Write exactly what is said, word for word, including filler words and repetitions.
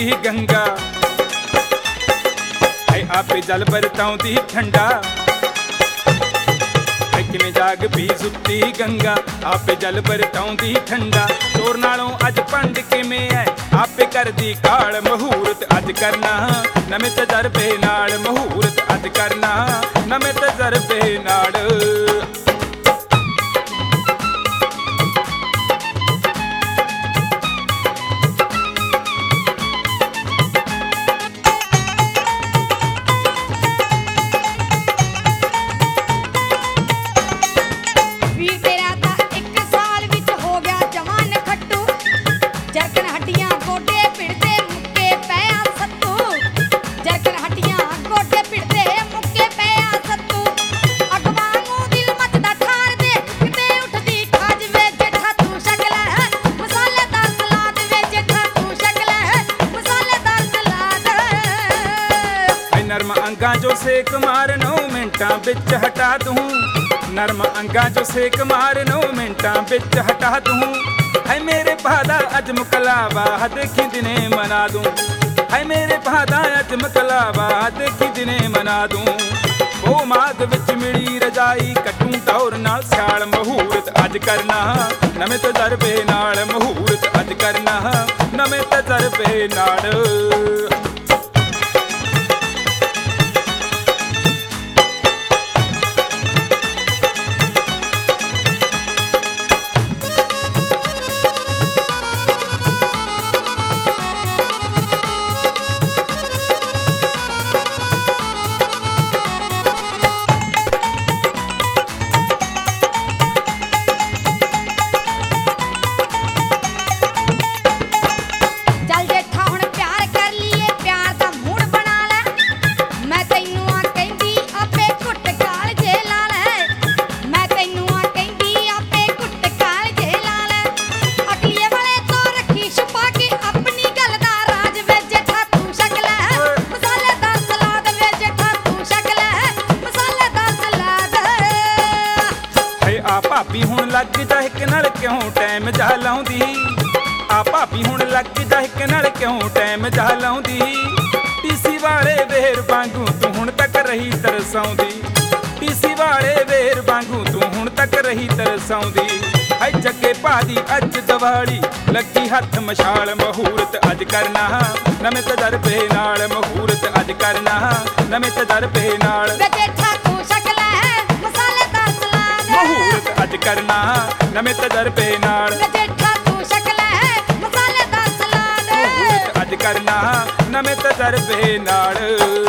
सुती गंगा है आपे जल बरताउंदी ठंडा है किवें जाग पी सुती गंगा आपे जल बरताउंदी ठंडा चोर नालों अज पंड किवें है आपे करदी काल महूरत अज करना नवें तजरबे नाल महूरत अज करना नवें तजरबे नाल नरम अंगा जो सेक मार नौ मिनटां बिच हटा दूं नरम अंगा जो सेक मार नौ मिनटां बिच हटा दूं है मेरे भादा अज मुकलावा देखी दिने मना दूं है मेरे भादा अज मुकलावा देखी दिने मना दूं ओ माग विच मिली रजाई कटूं टौर नाल सियाल महूरत अज करना नवें तजरबे नाल महूरत अज करना नवें तजरबे नाल भाभी हुण लग जा हिक नाल क्यों टाइम जा लाउंदी आ भाभी हुण लग जा हिक नाल क्यों टाइम जा लाउंदी टीसी वाले वेर वांगू तू हुण तक रही तरसाउंदी टीसी वाले वेर वांगू तू हुण तक रही तरसाउंदी है जगे भादी अज दिवाली लगी हथ मशाल महूरत अज करना नवें तजरबे नाल महूरत अज करना नवें तजरबे नाल महूरत अज करना नवें तजरबे नाल महूरत अज करना नवें तजरबे नाल।